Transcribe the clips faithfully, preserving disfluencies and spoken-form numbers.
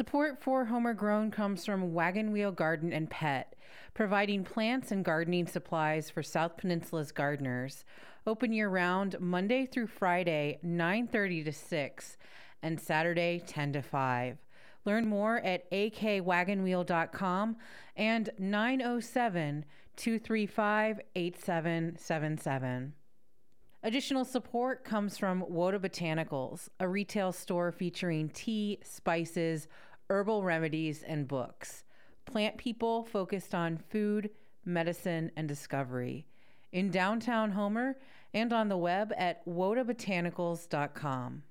Support for Homer Grown comes from Wagon Wheel Garden and Pet, providing plants and gardening supplies for South Peninsula's gardeners. Open year-round, Monday through Friday, nine thirty to six, and Saturday, ten to five. Learn more at a k wagon wheel dot com and nine oh seven, two three five, eight seven seven seven. Additional support comes from Woda Botanicals, a retail store featuring tea, spices, herbal remedies, and books. Plant people focused on food, medicine, and discovery. In downtown Homer and on the web at woda botanicals dot com.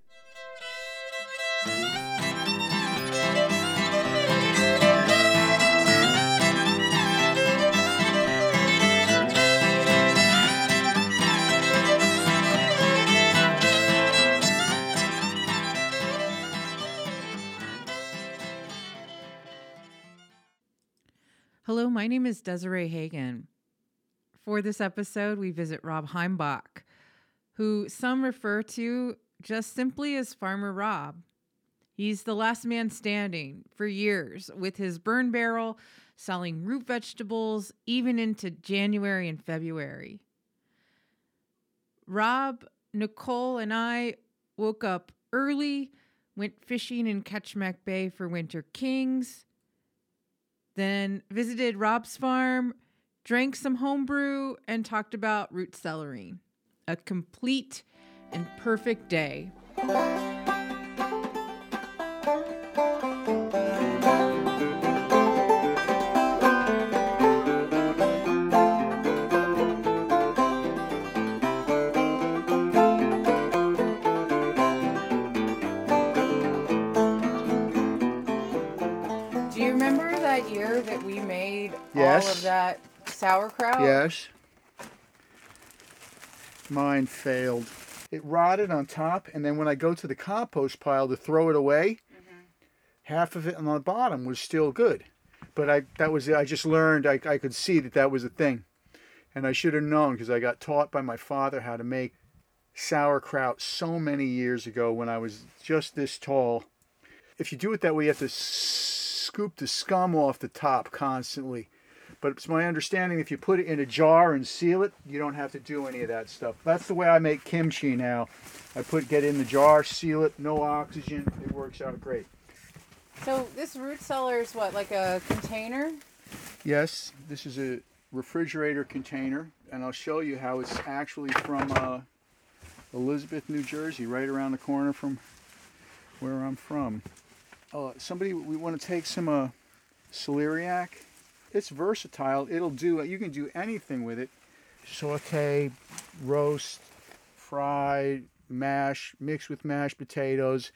Hello, my name is Desiree Hagen. For this episode, we visit Rob Heimbach, who some refer to just simply as Farmer Rob. He's the last man standing for years with his burn barrel, selling root vegetables even into January and February. Rob, Nicole, and I woke up early, went fishing in Ketchmack Bay for winter kings, then visited Rob's farm, drank some homebrew, and talked about root celery. A complete and perfect day. Do you remember that year that we made Yes. all of that sauerkraut? Yes. Mine failed. It rotted on top, and then when I go to the compost pile to throw it away, mm-hmm. half of it on the bottom was still good. But I that was I just learned I, I could see that that was a thing. And I should have known because I got taught by my father how to make sauerkraut so many years ago when I was just this tall. If you do it that way, you have to scoop the scum off the top constantly. But it's my understanding if you put it in a jar and seal it, you don't have to do any of that stuff. That's the way I make kimchi now. I put get in the jar, seal it, no oxygen. It works out great. So this root cellar is what, like a container? Yes, this is a refrigerator container, and I'll show you how it's actually from uh, Elizabeth, New Jersey, right around the corner from where I'm from. Uh, somebody, we want to take some uh, celeriac. It's versatile. It'll do, you can do anything with it. Saute, roast, fry, mash, mix with mashed potatoes.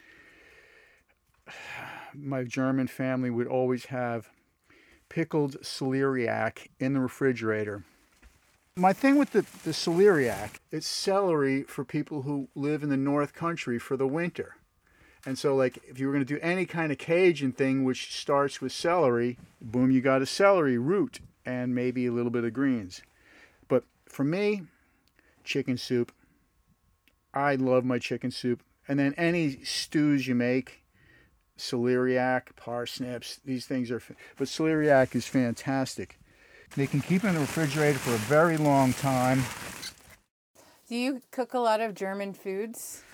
My German family would always have pickled celeriac in the refrigerator. My thing with the, the celeriac, it's celery for people who live in the North Country for the winter. And so, like, if you were going to do any kind of Cajun thing which starts with celery, boom, you got a celery root and maybe a little bit of greens. But for me, chicken soup. I love my chicken soup. And then any stews you make, celeriac, parsnips, these things are... But celeriac is fantastic. They can keep in the refrigerator for a very long time. Do you cook a lot of German foods?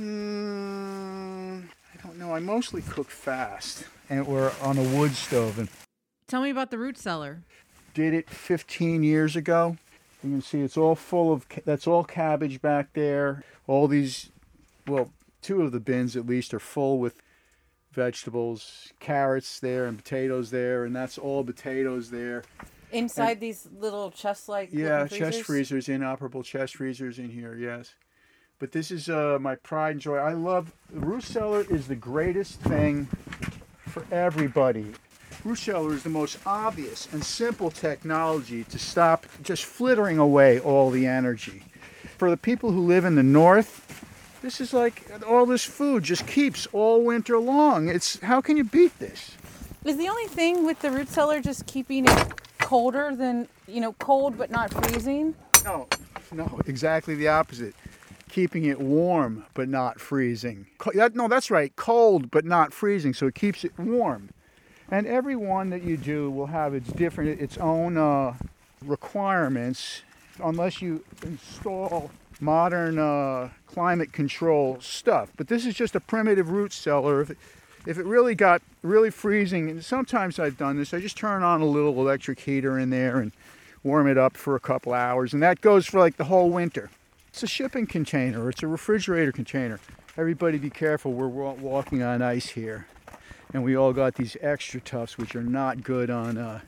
Hmm, I don't know. I mostly cook fast, and we're on a wood stove. And Tell me about the root cellar. Did it fifteen years ago. You can see it's all full of. That's all cabbage back there. All these, well, two of the bins at least are full with vegetables, carrots there, and potatoes there, and that's all potatoes there. Inside and, these little chest-like yeah, freezers? chest freezers, inoperable chest freezers in here. Yes. But this is uh, my pride and joy. I love, the root cellar is the greatest thing for everybody. Root cellar is the most obvious and simple technology to stop just flittering away all the energy. For the people who live in the north, this is like all this food just keeps all winter long. It's, how can you beat this? Is the only thing with the root cellar just keeping it colder than, you know, cold but not freezing? No, no, exactly the opposite. keeping it warm but not freezing. Co- that, no, that's right, cold but not freezing, so it keeps it warm. And every one that you do will have its different, its own uh, requirements, unless you install modern uh, climate control stuff. But this is just a primitive root cellar. If it, if it really got really freezing, and sometimes I've done this, I just turn on a little electric heater in there and warm it up for a couple hours, and that goes for like the whole winter. It's a shipping container, it's a refrigerator container. Everybody be careful, we're walking on ice here. And we all got these extra tufts, which are not good on, uh,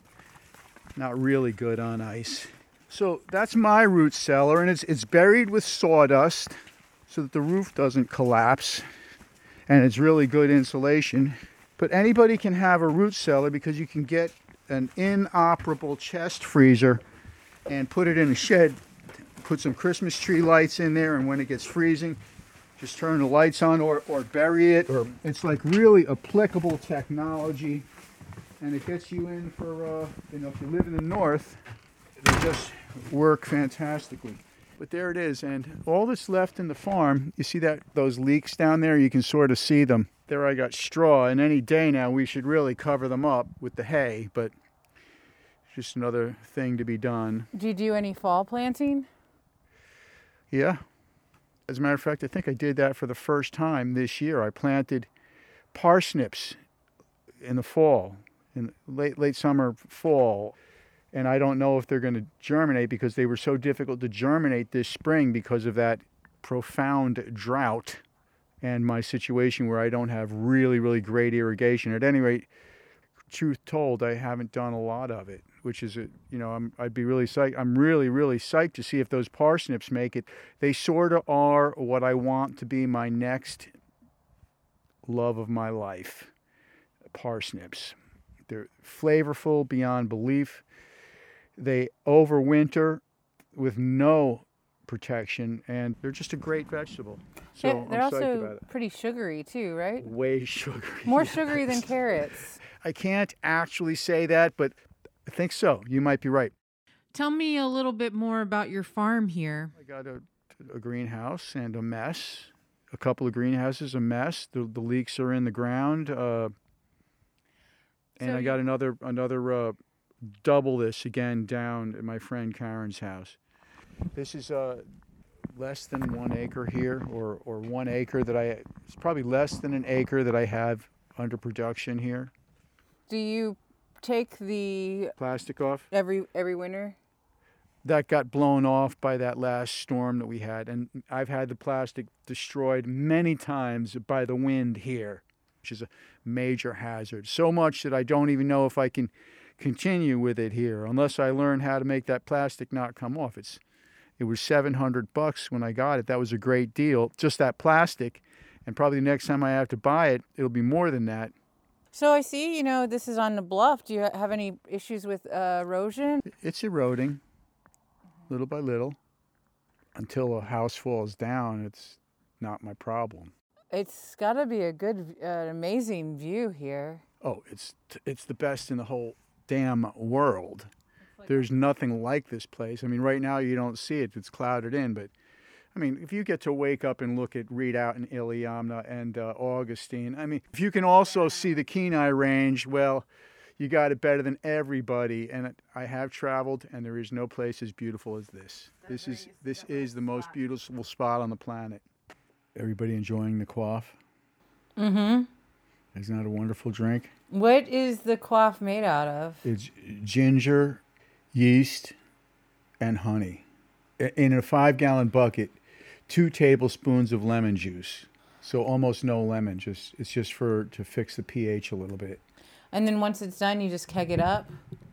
not really good on ice. So that's my root cellar, and it's it's buried with sawdust so that the roof doesn't collapse, and it's really good insulation. But anybody can have a root cellar because you can get an inoperable chest freezer and put it in a shed, put some Christmas tree lights in there, and when it gets freezing, just turn the lights on or, or bury it. Or it's like really applicable technology, and it gets you in for, uh, you know, if you live in the north, it'll just work fantastically. But there it is, and all that's left in the farm, you see that those leaks down there, you can sort of see them. There I got straw, and any day now we should really cover them up with the hay, but just another thing to be done. Do you do any fall planting? Yeah. As a matter of fact, I think I did that for the first time this year. I planted parsnips in the fall, in late late summer, fall. And I don't know if they're going to germinate because they were so difficult to germinate this spring because of that profound drought and my situation where I don't have really, really great irrigation. At any rate, truth told, I haven't done a lot of it, which is, a, you know, I'm, I'd be really psyched. I'm really, really psyched to see if those parsnips make it. They sort of are what I want to be my next love of my life, parsnips. They're flavorful beyond belief. They overwinter with no protection, and they're just a great vegetable. So they're, they're I'm psyched also about it. pretty sugary too, right? Way sugary. More yes. sugary than carrots. I can't actually say that, but I think so. You might be right. Tell me a little bit more about your farm here. I got a, a greenhouse and a mess. A couple of greenhouses, a mess. The, the leaks are in the ground. Uh, and So I got another another uh, double this again down at my friend Karen's house. This is uh, less than one acre here, or, or one acre that I, it's probably less than an acre that I have under production here. Do you take the Plastic off. every every winter? That got blown off by that last storm that we had. And I've had the plastic destroyed many times by the wind here, which is a major hazard. So much that I don't even know if I can continue with it here unless I learn how to make that plastic not come off. It's It was seven hundred bucks when I got it. That was a great deal, just that plastic. And probably the next time I have to buy it, it'll be more than that. So I see, you know, this is on the bluff. Do you have any issues with uh, erosion? It's eroding little by little until a house falls down. It's not my problem. It's got to be a good, uh, amazing view here. Oh, it's it's the best in the whole damn world. There's nothing like this place. I mean, right now you don't see it. It's clouded in, but I mean, if you get to wake up and look at Redoubt and Iliamna and uh, Augustine, I mean, if you can also see the Kenai Range, well, you got it better than everybody. And I have traveled, and there is no place as beautiful as this. This is this is the most beautiful spot on the planet. Everybody enjoying the quaff? Mm-hmm. Isn't that a wonderful drink? What is the quaff made out of? It's ginger, yeast, and honey. In a five-gallon bucket, two tablespoons of lemon juice. So almost no lemon. Just it's just for to fix the pH a little bit. And then once it's done, you just keg it up?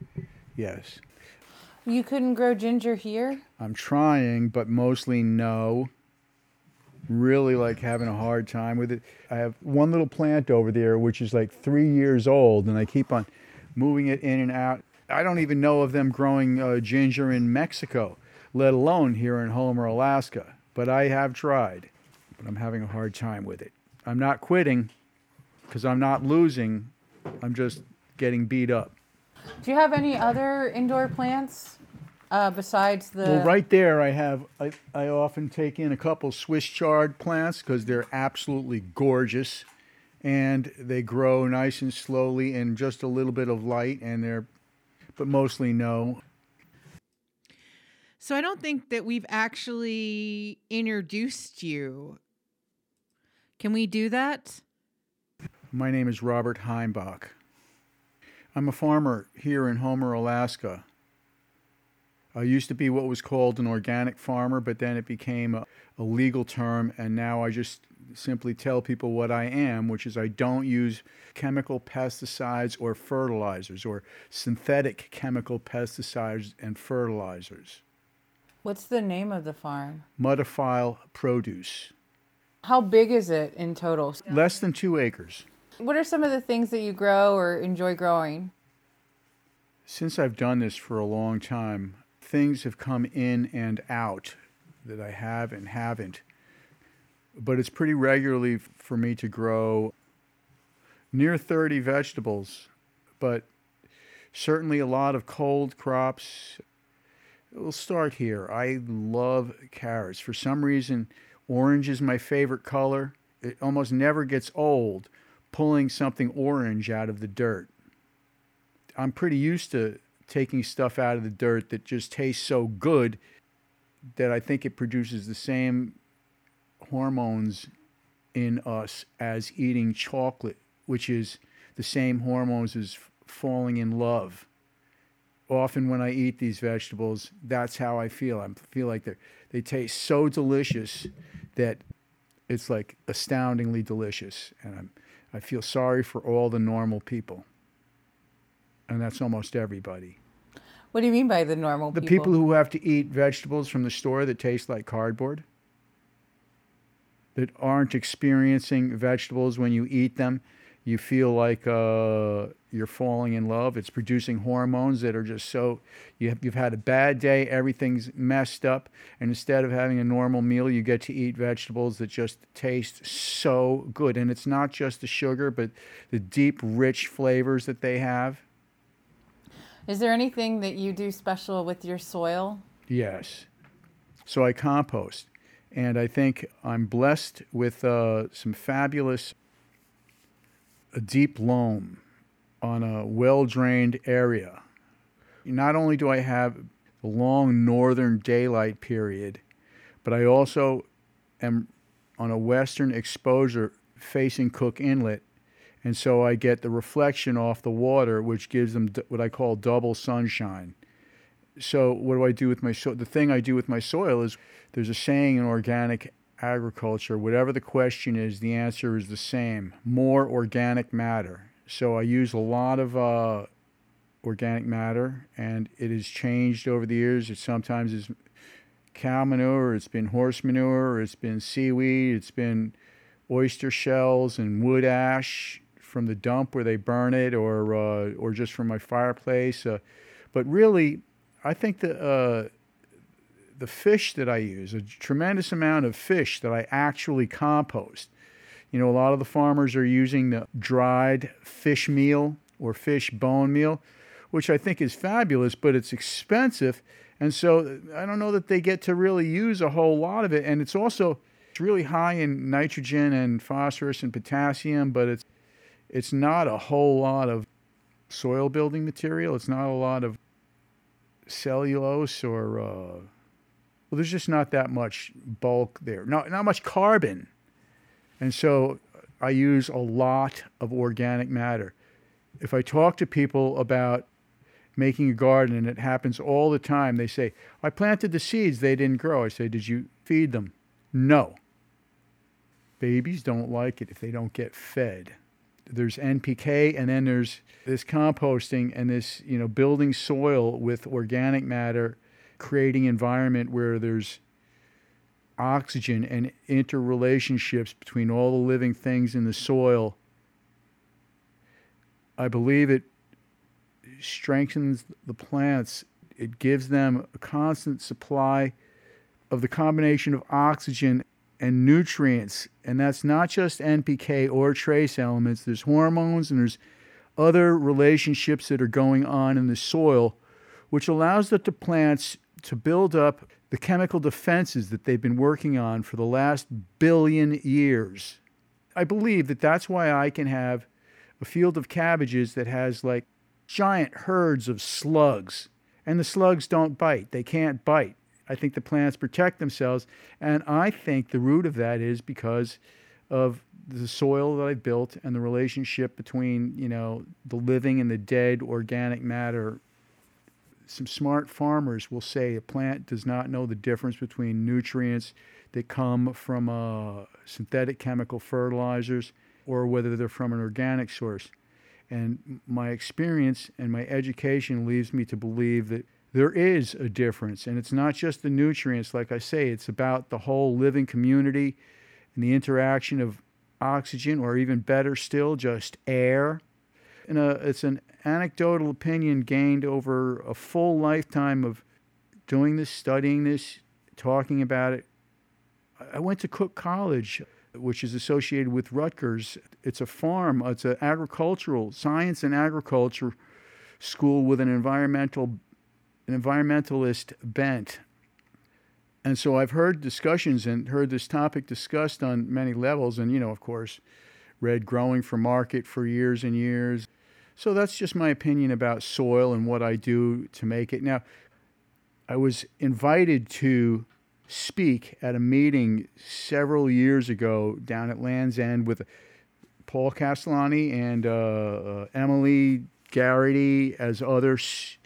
Yes. You couldn't grow ginger here? I'm trying, but mostly no. Really like having a hard time with it. I have one little plant over there which is like three years old, and I keep on moving it in and out. I don't even know of them growing uh, ginger in Mexico, let alone here in Homer, Alaska. But I have tried, but I'm having a hard time with it. I'm not quitting because I'm not losing. I'm just getting beat up. Do you have any other indoor plants? Uh, besides the Well, right there, I have, I, I often take in a couple Swiss chard plants because they're absolutely gorgeous. And they grow nice and slowly in just a little bit of light, and they're, but mostly no. So I don't think that we've actually introduced you. Can we do that? My name is Robert Heimbach. I'm a farmer here in Homer, Alaska. I used to be what was called an organic farmer, but then it became a, a legal term, and now I just simply tell people what I am, which is I don't use chemical pesticides or fertilizers or synthetic chemical pesticides and fertilizers. What's the name of the farm? Mudafile Produce. How big is it in total? Less than two acres. What are some of the things that you grow or enjoy growing? Since I've done this for a long time, things have come in and out that I have and haven't. But it's pretty regularly for me to grow near thirty vegetables, but certainly a lot of cold crops. We'll start here. I love carrots. For some reason, orange is my favorite color. It almost never gets old pulling something orange out of the dirt. I'm pretty used to taking stuff out of the dirt that just tastes so good that I think it produces the same hormones in us as eating chocolate, which is the same hormones as falling in love. Often when I eat these vegetables, that's how I feel. I feel like they they taste so delicious that it's like astoundingly delicious, and I'm I feel sorry for all the normal people, and that's almost everybody. What do you mean by the normal The people? people who have to eat vegetables from the store that taste like cardboard, that aren't experiencing vegetables when you eat them. You feel like uh, you're falling in love. It's producing hormones that are just so, you have, you've had a bad day, everything's messed up, and instead of having a normal meal, you get to eat vegetables that just taste so good. And it's not just the sugar, but the deep, rich flavors that they have. Is there anything that you do special with your soil? Yes. So I compost, and I think I'm blessed with uh, some fabulous a deep loam on a well-drained area. Not only do I have the long northern daylight period, but I also am on a western exposure facing Cook Inlet, and so I get the reflection off the water, which gives them what I call double sunshine. So what do I do with my soil? The thing I do with my soil is, there's a saying in organic agriculture, whatever the question is, the answer is the same: more organic matter. So I use a lot of uh, organic matter, and it has changed over the years. It sometimes is cow manure, it's been horse manure, it's been seaweed, it's been oyster shells and wood ash from the dump where they burn it, or uh, or just from my fireplace. Uh, but really, I think the uh, the fish that I use, a tremendous amount of fish that I actually compost. You know, a lot of the farmers are using the dried fish meal or fish bone meal, which I think is fabulous, but it's expensive. And so I don't know that they get to really use a whole lot of it. And it's also it's really high in nitrogen and phosphorus and potassium, but it's it's not a whole lot of soil building material. It's not a lot of cellulose or... Uh, Well, there's just not that much bulk there, not, not much carbon. And so I use a lot of organic matter. If I talk to people about making a garden, and it happens all the time, they say, I planted the seeds, they didn't grow. I say, did you feed them? No. Babies don't like it if they don't get fed. There's N P K, and then there's this composting and this, you know, building soil with organic matter, creating environment where there's oxygen and interrelationships between all the living things in the soil. I believe it strengthens the plants. It gives them a constant supply of the combination of oxygen and nutrients. And that's not just N P K or trace elements. There's hormones and there's other relationships that are going on in the soil, which allows the plants to build up the chemical defenses that they've been working on for the last billion years. I believe that that's why I can have a field of cabbages that has like giant herds of slugs, and the slugs don't bite. They can't bite. I think the plants protect themselves, and I think the root of that is because of the soil that I built and the relationship between, you know, the living and the dead organic matter. Some smart farmers will say a plant does not know the difference between nutrients that come from uh, synthetic chemical fertilizers or whether they're from an organic source. And my experience and my education leads me to believe that there is a difference. And it's not just the nutrients, like I say, it's about the whole living community and the interaction of oxygen, or even better still, just air. And uh, it's an anecdotal opinion gained over a full lifetime of doing this, studying this, talking about it. I went to Cook College, which is associated with Rutgers. It's a farm, it's an agricultural, science and agriculture school with an environmental, an environmentalist bent. And so I've heard discussions and heard this topic discussed on many levels. And, you know, of course, read Growing for Market for years and years. So that's just my opinion about soil and what I do to make it. Now, I was invited to speak at a meeting several years ago down at Land's End with Paul Castellani and uh, uh, Emily Garrity as other s-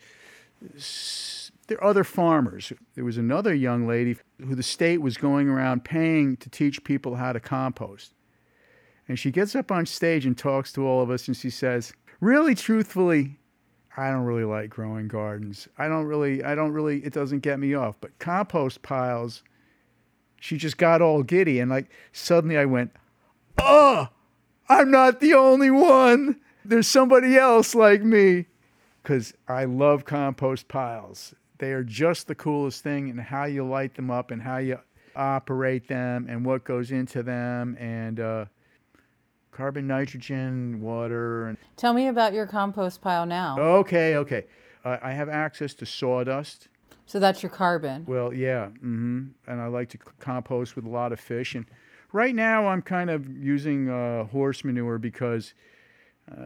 s- there are other farmers. There was another young lady who the state was going around paying to teach people how to compost. And she gets up on stage and talks to all of us, and she says, really truthfully, I don't really like growing gardens. I don't really, I don't really, it doesn't get me off. But compost piles, she just got all giddy. And like, suddenly I went, oh, I'm not the only one. There's somebody else like me. Because I love compost piles. They are just the coolest thing, and how you light them up and how you operate them and what goes into them, and uh, carbon, nitrogen, water. And Tell me about your compost pile now. Okay, okay. Uh, I have access to sawdust. So that's your carbon. Well, yeah. Mm-hmm. And I like to c- compost with a lot of fish. And right now I'm kind of using uh, horse manure because uh,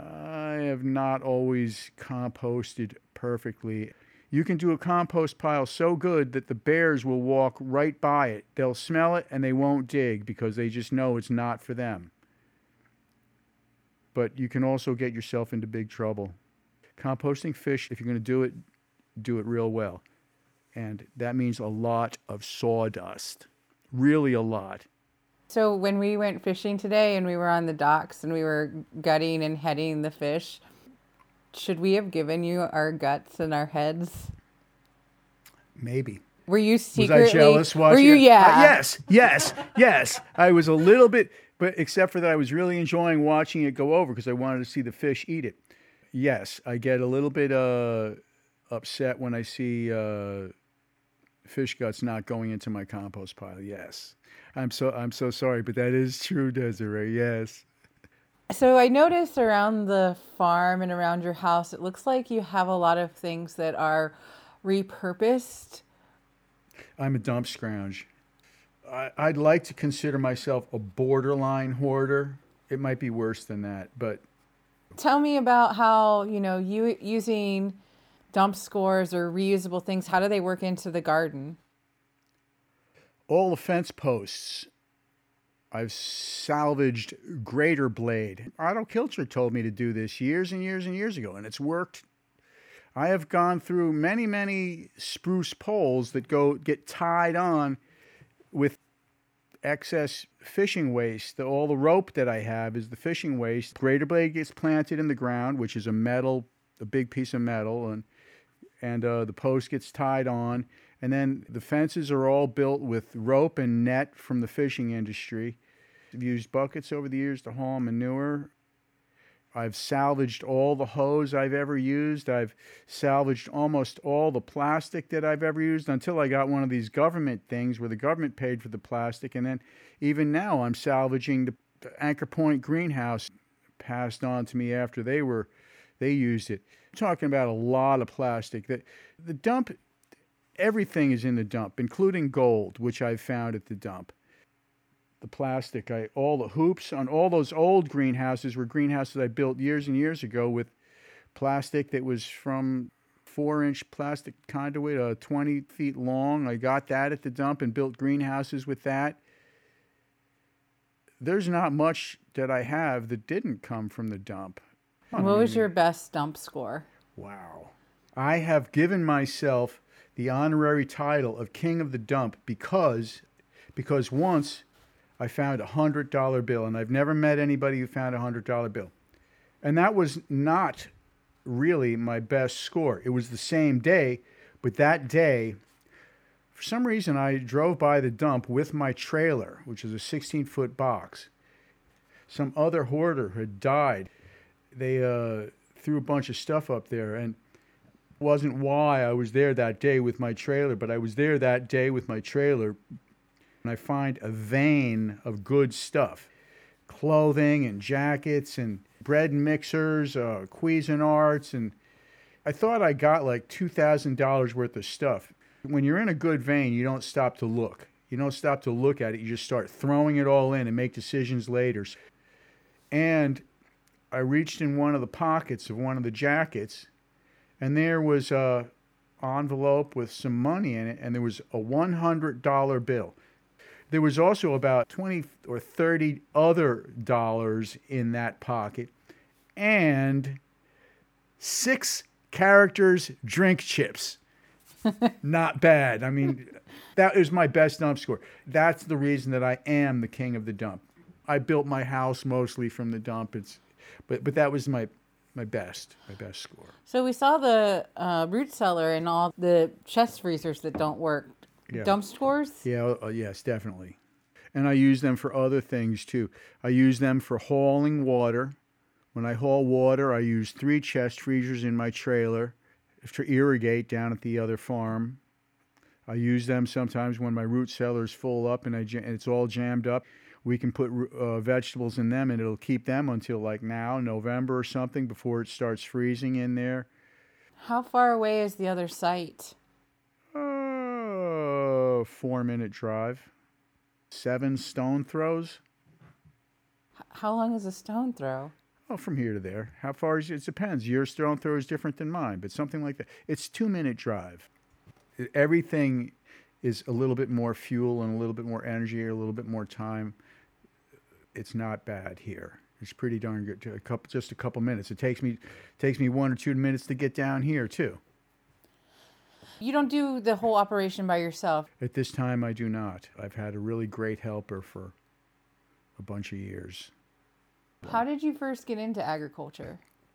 I have not always composted perfectly. You can do a compost pile so good that the bears will walk right by it. They'll smell it and they won't dig because they just know it's not for them. But you can also get yourself into big trouble. Composting fish, if you're going to do it, do it real well. And that means a lot of sawdust. Really a lot. So when we went fishing today and we were on the docks and we were gutting and heading the fish, should we have given you our guts and our heads? Maybe. Were you secretly? Was I jealous watching Were you? it? Yeah. Uh, yes, yes, yes. I was a little bit, but except for that, I was really enjoying watching it go over because I wanted to see the fish eat it. Yes, I get a little bit uh, upset when I see uh, fish guts not going into my compost pile. Yes, I'm so I'm so sorry, but that is true, Desiree. Yes. So I noticed around the farm and around your house, it looks like you have a lot of things that are repurposed. I'm a dump scrounge. I, I'd like to consider myself a borderline hoarder. It might be worse than that, but Tell me about how, you know, you using dump scores or reusable things, how do they work into the garden? all the fence posts I've salvaged grater blade. Otto Kilcher told me to do this years and years and years ago, and it's worked. I have gone through many, many spruce poles that go get tied on with excess fishing waste. The, all the rope that I have is the fishing waste. Grater blade gets planted in the ground, which is a metal, a big piece of metal, and and uh, the post gets tied on. And then the fences are all built with rope and net from the fishing industry. I've used buckets over the years to haul manure. I've salvaged all the hose I've ever used. I've salvaged almost all the plastic that I've ever used until I got one of these government things where the government paid for the plastic. And then even now I'm salvaging the Anchor Point greenhouse passed on to me after they were They used it. I'm talking about a lot of plastic. The, the dump, everything is in the dump, including gold, which I found at the dump. The plastic, I all the hoops on all those old greenhouses were greenhouses I built years and years ago with plastic that was from four-inch plastic conduit, uh, twenty feet long. I got that at the dump and built greenhouses with that. There's not much that I have that didn't come from the dump. What was your best dump score? Wow. I have given myself the honorary title of King of the Dump because, because once I found a one hundred dollar bill, and I've never met anybody who found a one hundred dollar bill. And that was not really my best score. It was the same day, but that day, for some reason, I drove by the dump with my trailer, which is a sixteen-foot box. Some other hoarder had died. They uh, threw a bunch of stuff up there, and it wasn't why I was there that day with my trailer, but I was there that day with my trailer, and I find a vein of good stuff. Clothing and jackets and bread mixers, uh, Cuisinarts, and I thought I got like two thousand dollars worth of stuff. When you're in a good vein, you don't stop to look. You don't stop to look at it. You just start throwing it all in and make decisions later. And I reached in one of the pockets of one of the jackets, and there was a envelope with some money in it, and there was a one hundred dollar bill. There was also about twenty or thirty other dollars in that pocket, and six characters drink chips. Not bad. I mean, that is my best dump score. That's the reason that I am the king of the dump. I built my house mostly from the dump. It's, but but that was my my best my best score. So we saw the uh, root cellar and all the chest freezers that don't work. Yeah. Dump scores? Yeah. Uh, yes, definitely. And I use them for other things too. I use them for hauling water. When I haul water, I use three chest freezers in my trailer to irrigate down at the other farm. I use them sometimes when my root cellar is full up and, I, and it's all jammed up. We can put uh, vegetables in them, and it'll keep them until like now, November or something, before it starts freezing in there. How far away is the other site? Uh, four-minute drive. Seven stone throws. H- how long is a stone throw? Oh, from here to there. How far is it? It depends. Your stone throw is different than mine, but something like that. It's two-minute drive. Everything is a little bit more fuel and a little bit more energy, a little bit more time. It's not bad here. It's pretty darn good. A couple, just a couple minutes. It takes me takes me one or two minutes to get down here too. You don't do the whole operation by yourself. At this time, I do not. I've had a really great helper for a bunch of years. How did you first get into agriculture?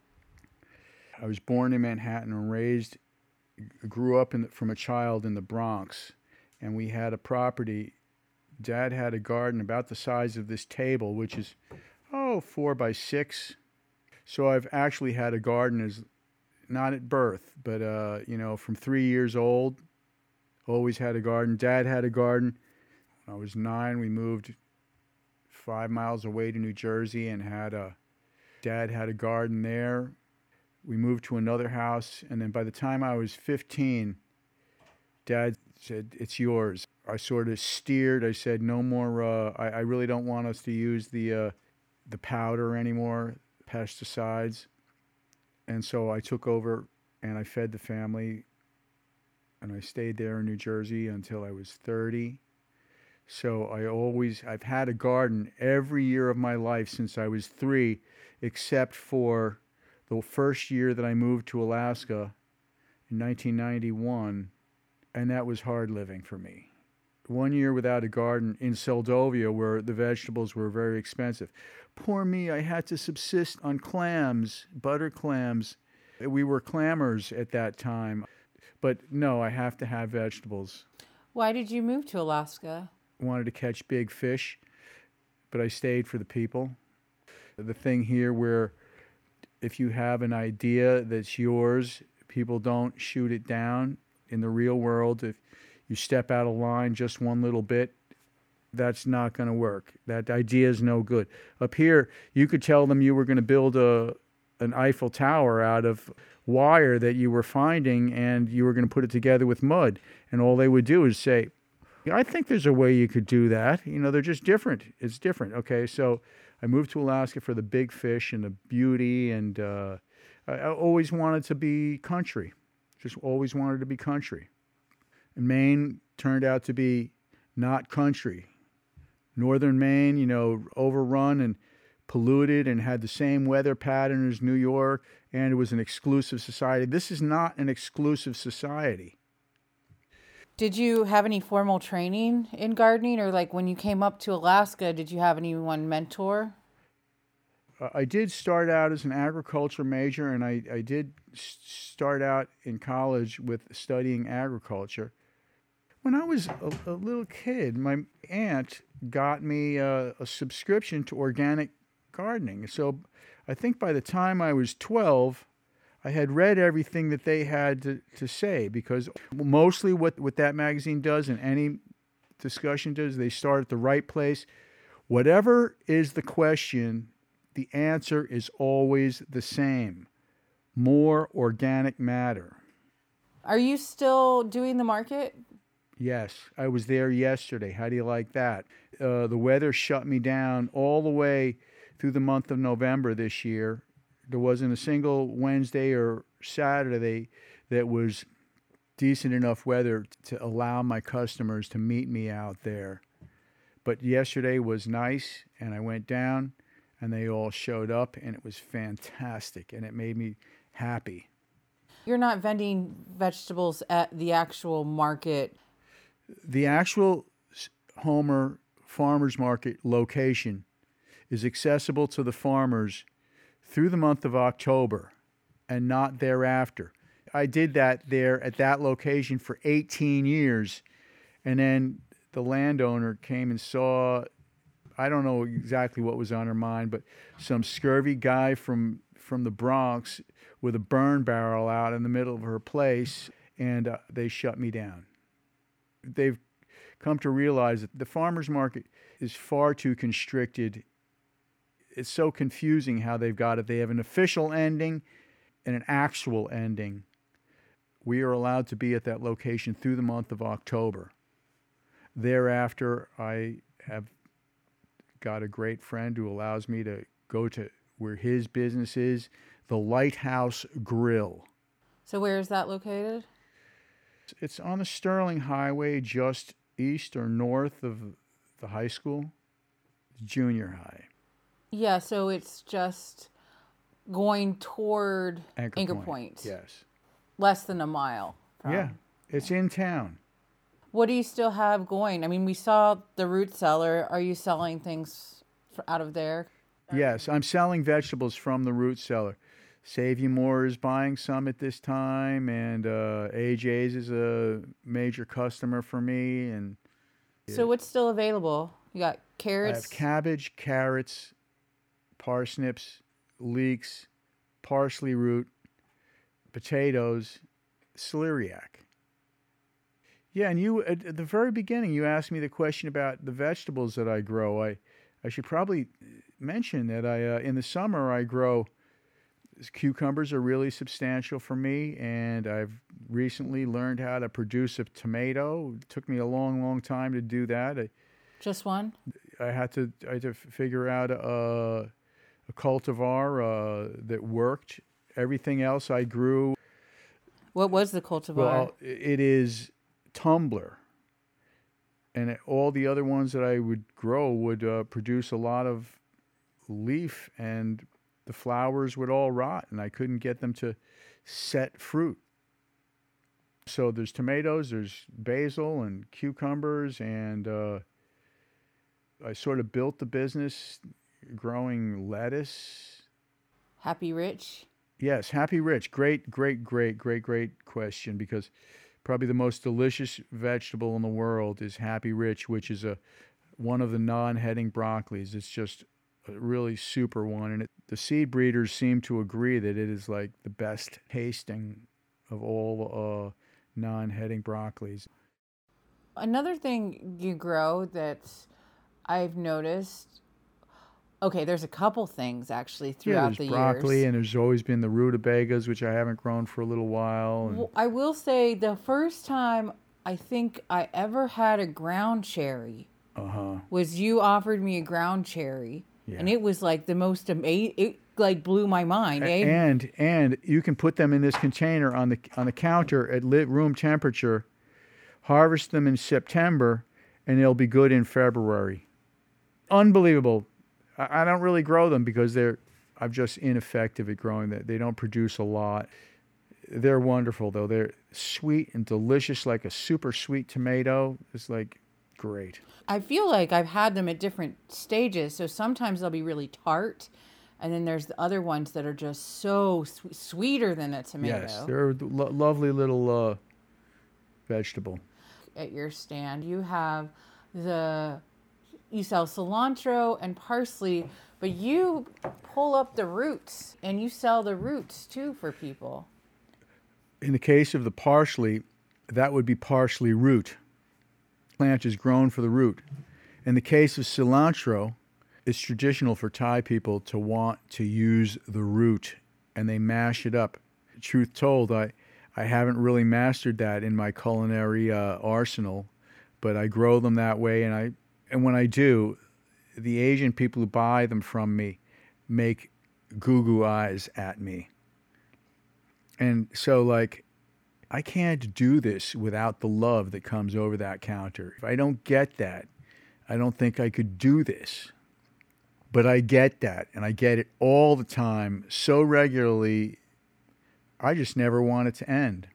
I was born in Manhattan and raised, grew up in the, from a child in the Bronx, and we had a property. Dad had a garden about the size of this table, which is, oh, four by six. So I've actually had a garden as, not at birth, but, uh, you know, from three years old, always had a garden. Dad had a garden. When I was nine, we moved five miles away to New Jersey and had a, Dad had a garden there. We moved to another house, and then by the time I was fifteen, Dad said, "It's yours." I sort of steered. I said, "No more. Uh, I, I really don't want us to use the uh, the powder anymore, pesticides." And so I took over, and I fed the family, and I stayed there in New Jersey until I was thirty. So I always, I've had a garden every year of my life since I was three, except for the first year that I moved to Alaska in nineteen ninety-one, and that was hard living for me. One year without a garden in Seldovia, where the vegetables were very expensive. Poor me, I had to subsist on clams, butter clams. We were clammers at that time. But no, I have to have vegetables. Why did you move to Alaska? Wanted to catch big fish, but I stayed for the people. The thing here where if you have an idea that's yours, people don't shoot it down. In the real world, if you step out of line just one little bit, that's not going to work. That idea is no good. Up here, you could tell them you were going to build a, an Eiffel Tower out of wire that you were finding, and you were going to put it together with mud. And all they would do is say, I think there's a way you could do that. You know, they're just different. It's different. Okay, so I moved to Alaska for the big fish and the beauty, and uh, I, I always wanted to be country. Just always wanted to be country. And Maine turned out to be not country. Northern Maine, you know, overrun and polluted and had the same weather pattern as New York, and it was an exclusive society. This is not an exclusive society. Did you have any formal training in gardening, or like when you came up to Alaska, did you have anyone mentor? Uh, I did start out as an agriculture major, and I, I did s- start out in college with studying agriculture. When I was a, a little kid, my aunt got me a, a subscription to organic gardening. So I think by the time I was twelve, I had read everything that they had to, to say, because mostly what, what that magazine does and any discussion does, they start at the right place. Whatever is the question, the answer is always the same. More organic matter. Are you still doing the market? Yes, I was there yesterday. How do you like that? Uh, the weather shut me down all the way through the month of November this year. There wasn't a single Wednesday or Saturday that was decent enough weather to allow my customers to meet me out there. But yesterday was nice, and I went down, and they all showed up, and it was fantastic, and it made me happy. You're not vending vegetables at the actual market. The actual Homer Farmers Market location is accessible to the farmers through the month of October and not thereafter. I did that there at that location for eighteen years, and then the landowner came and saw, I don't know exactly what was on her mind, but some scurvy guy from, from the Bronx with a burn barrel out in the middle of her place, and uh, they shut me down. They've come to realize that the farmers market is far too constricted. It's so confusing how they've got it. They have an official ending and an actual ending. We are allowed to be at that location through the month of October. Thereafter, I have got a great friend who allows me to go to where his business is, the Lighthouse Grill. So where is that located? It's on the Sterling Highway, just east or north of the high school, junior high. Yeah, so it's just going toward Anchor, Anchor Point. Point. Yes. Less than a mile. From. Yeah, it's in town. What do you still have going? I mean, we saw the root cellar. Are you selling things for, out of there? Yes, I'm selling vegetables from the root cellar. Save You More is buying some at this time, and uh, A J's is a major customer for me. And so what's still available? You got carrots? I have cabbage, carrots, parsnips, leeks, parsley root, potatoes, celeriac. Yeah, and you at, at the very beginning, you asked me the question about the vegetables that I grow. I, I should probably mention that I uh, in the summer I grow cucumbers are really substantial for me, and I've recently learned how to produce a tomato. It took me a long, long time to do that. I, Just one? I had to I had to figure out a, a cultivar uh, that worked. Everything else I grew. What was the cultivar? Well, it is tumbler, and it, all the other ones that I would grow would uh, produce a lot of leaf, and the flowers would all rot, and I couldn't get them to set fruit. So there's tomatoes, there's basil and cucumbers, and uh, I sort of built the business growing lettuce. Happy Rich? Yes, Happy Rich. Great, great, great, great, great question, because probably the most delicious vegetable in the world is Happy Rich, which is a one of the non-heading broccolis. It's just a really super one, and it, the seed breeders seem to agree that it is like the best tasting of all uh, non-heading broccolis. Another thing you grow that I've noticed, Okay, there's a couple things actually Yeah, throughout there's the broccoli, years. and there's always been the rutabagas, which I haven't grown for a little while. And Well, I will say the first time I think I ever had a ground cherry uh-huh. was you offered me a ground cherry, Yeah. and it was like the most amazing. It like blew my mind. A- eh? And and you can put them in this container on the on the counter at lit room temperature. Harvest them in September, and they'll be good in February. Unbelievable. I, I don't really grow them because they're I'm just ineffective at growing them. They don't produce a lot. They're wonderful though. They're sweet and delicious, like a super sweet tomato. It's like great. I feel like I've had them at different stages. So sometimes they'll be really tart, and then there's the other ones that are just so swe- sweeter than a tomato. Yes, they're a lo- lovely little uh, vegetable. At your stand, you have the you sell cilantro and parsley, but you pull up the roots and you sell the roots too for people. In the case of the parsley, that would be parsley root. Plant is grown for the root. In the case of cilantro, it's traditional for Thai people to want to use the root, and they mash it up. Truth told, I, I haven't really mastered that in my culinary uh, arsenal, but I grow them that way, and I and when I do, the Asian people who buy them from me make goo-goo eyes at me. And so, like, I can't do this without the love that comes over that counter. If I don't get that, I don't think I could do this. But I get that, and I get it all the time, so regularly, I just never want it to end.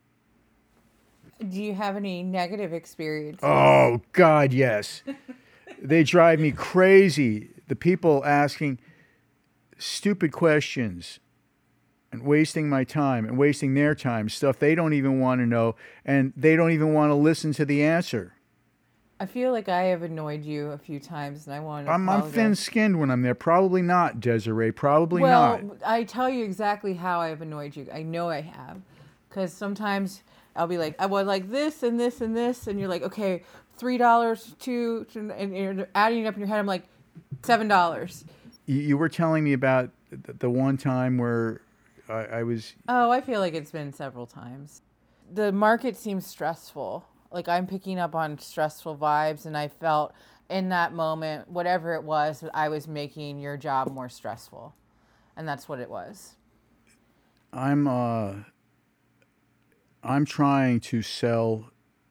Do you have any negative experiences? Oh, God, yes. They drive me crazy. The people asking stupid questions and wasting my time and wasting their time, stuff they don't even want to know, and they don't even want to listen to the answer. I feel like I have annoyed you a few times, and I want to I'm, I'm apologize. thin-skinned when I'm there. Probably not, Desiree. Probably well, not. I tell you exactly how I've annoyed you. I know I have. Because sometimes I'll be like, I would like this and this and this. And you're like, okay, three dollars, two, and you're adding it up in your head. I'm like, seven dollars. You, you were telling me about the, the one time where I, I was... Oh, I feel like it's been several times. The market seems stressful. Like I'm picking up on stressful vibes, and I felt in that moment, whatever it was, that I was making your job more stressful. And that's what it was. I'm uh I'm trying to sell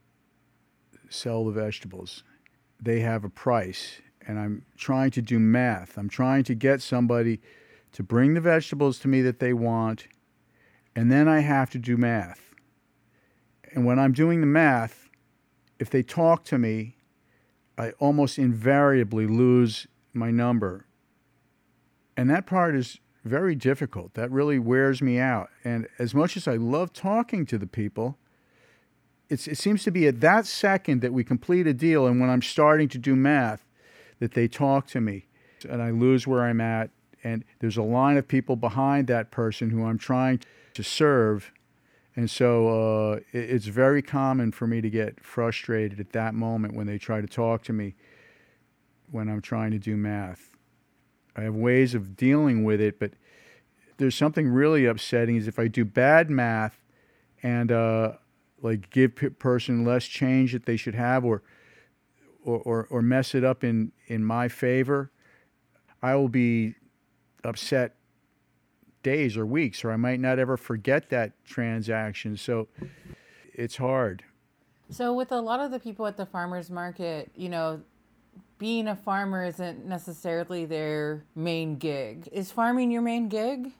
sell the vegetables. They have a price, and I'm trying to do math. I'm trying to get somebody to bring the vegetables to me that they want, and then I have to do math. And when I'm doing the math, if they talk to me, I almost invariably lose my number. And that part is very difficult. That really wears me out. And as much as I love talking to the people, it's, it seems to be at that second that we complete a deal, and when I'm starting to do math, that they talk to me, and I lose where I'm at. And there's a line of people behind that person who I'm trying to serve. And so uh, it, it's very common for me to get frustrated at that moment when they try to talk to me when I'm trying to do math. I have ways of dealing with it, but there's something really upsetting is if I do bad math and uh, like give a person less change that they should have, or or, or, or mess it up in, in my favor, I will be upset days or weeks, or I might not ever forget that transaction. So it's hard. So with a lot of the people at the farmers market, you know, being a farmer isn't necessarily their main gig. Is farming your main gig?